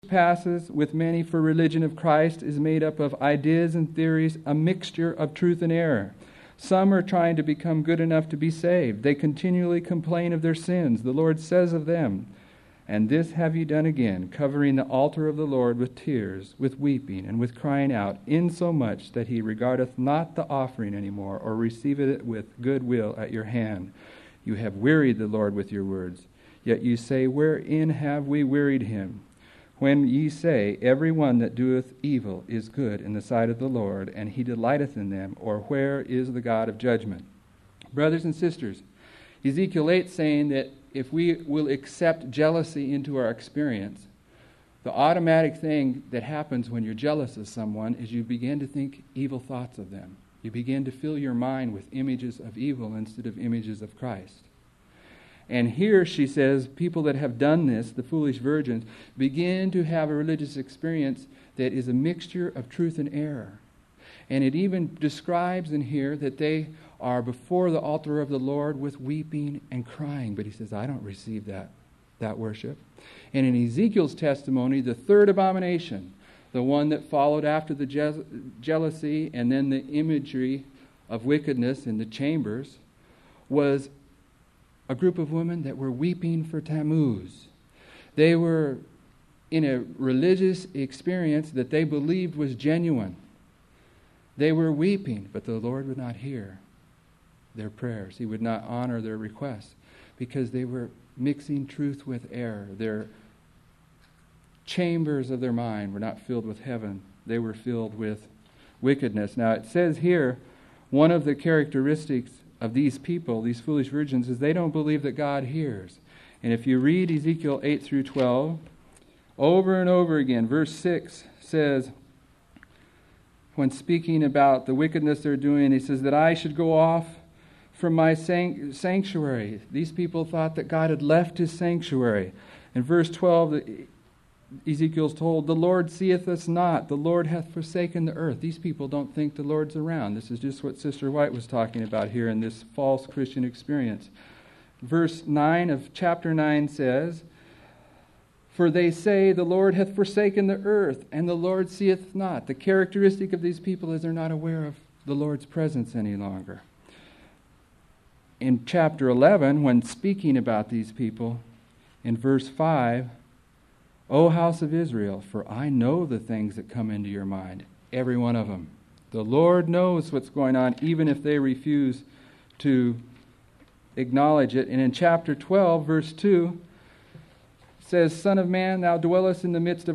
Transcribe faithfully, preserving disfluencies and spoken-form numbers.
passes with many for religion of Christ is made up of ideas and theories, a mixture of truth and error. Some are trying to become good enough to be saved. They continually complain of their sins. The Lord says of them, "And this have ye done again, covering the altar of the Lord with tears, with weeping, and with crying out, insomuch that he regardeth not the offering any more, or receiveth it with good will at your hand. You have wearied the Lord with your words. Yet ye say, wherein have we wearied him? When ye say, every one that doeth evil is good in the sight of the Lord, and he delighteth in them, or where is the God of judgment?" Brothers and sisters, Ezekiel eight saying that if we will accept jealousy into our experience, the automatic thing that happens when you're jealous of someone is you begin to think evil thoughts of them. You begin to fill your mind with images of evil instead of images of Christ. And here she says, people that have done this, the foolish virgins, begin to have a religious experience that is a mixture of truth and error. And it even describes in here that they are before the altar of the Lord with weeping and crying. But he says, I don't receive that, that worship. And in Ezekiel's testimony, the third abomination, the one that followed after the je- jealousy and then the imagery of wickedness in the chambers, was a group of women that were weeping for Tammuz. They were in a religious experience that they believed was genuine. They were weeping, but the Lord would not hear their prayers. He would not honor their requests because they were mixing truth with error. Their chambers of their mind were not filled with heaven. They were filled with wickedness. Now it says here, one of the characteristics of these people, these foolish virgins, is they don't believe that God hears. And if you read Ezekiel eight through twelve, over and over again, verse six says, when speaking about the wickedness they're doing, he says that I should go off from my sanctuary. These people thought that God had left his sanctuary. In verse twelve, Ezekiel's told, the Lord seeth us not, the Lord hath forsaken the earth. These people don't think the Lord's around. This is just what Sister White was talking about here in this false Christian experience. Verse nine of chapter nine says, for they say, the Lord hath forsaken the earth, and the Lord seeth not. The characteristic of these people is they're not aware of the Lord's presence any longer. In chapter eleven, when speaking about these people, in verse five, O house of Israel, for I know the things that come into your mind, every one of them. The Lord knows what's going on, even if they refuse to acknowledge it. And in chapter twelve, verse two, it says, Son of man, thou dwellest in the midst of